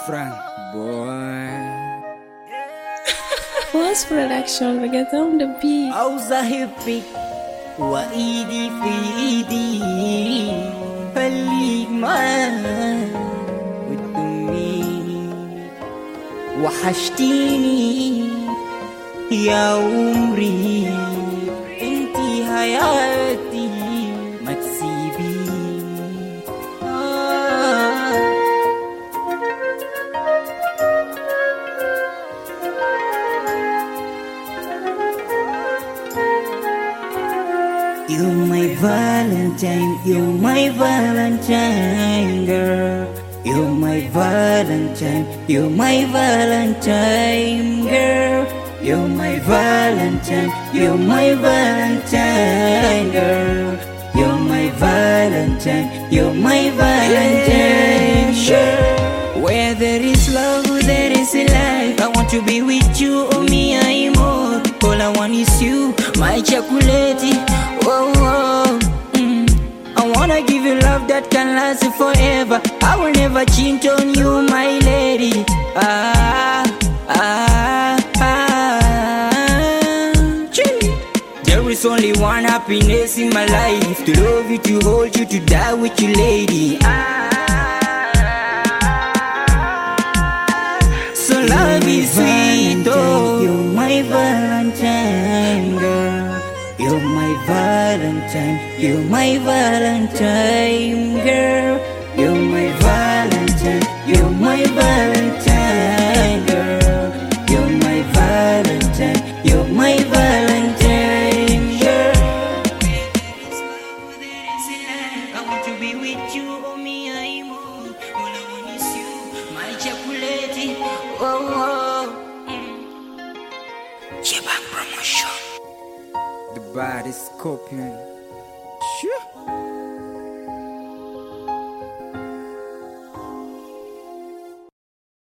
Frank boy. Boss Production, reggaeton the beat. Auza hippie وإيدي في إيدي خليك معايا وتضميني وحشتيني يا عمري انتي حياتي ما تسيبيني You're my Valentine, you're my Valentine, girl. You're my Valentine, you're my Valentine, girl. You're my Valentine, you're my Valentine, girl. You're my Valentine, you're my Valentine, girl. Where there is love, there is life. I want to be with you, oh me, I'm more. All I want is you, my chocolate. Oh, oh, I wanna give you love that can last forever. I will never cheat on you, my lady. Gee. There is only one happiness in my life, to love you, to hold you, to die with you, lady. So love is sweet, oh. You're my Valentine, girl. You're my Valentine, you're my Valentine, girl. You're my Valentine, you're my Valentine, girl. You're my Valentine, you're my Valentine, girl. I want to be with you, oh me, I'm all I want is you, my chocolate. Oh, oh. Jebang Promotion. The body scorpion. Sure.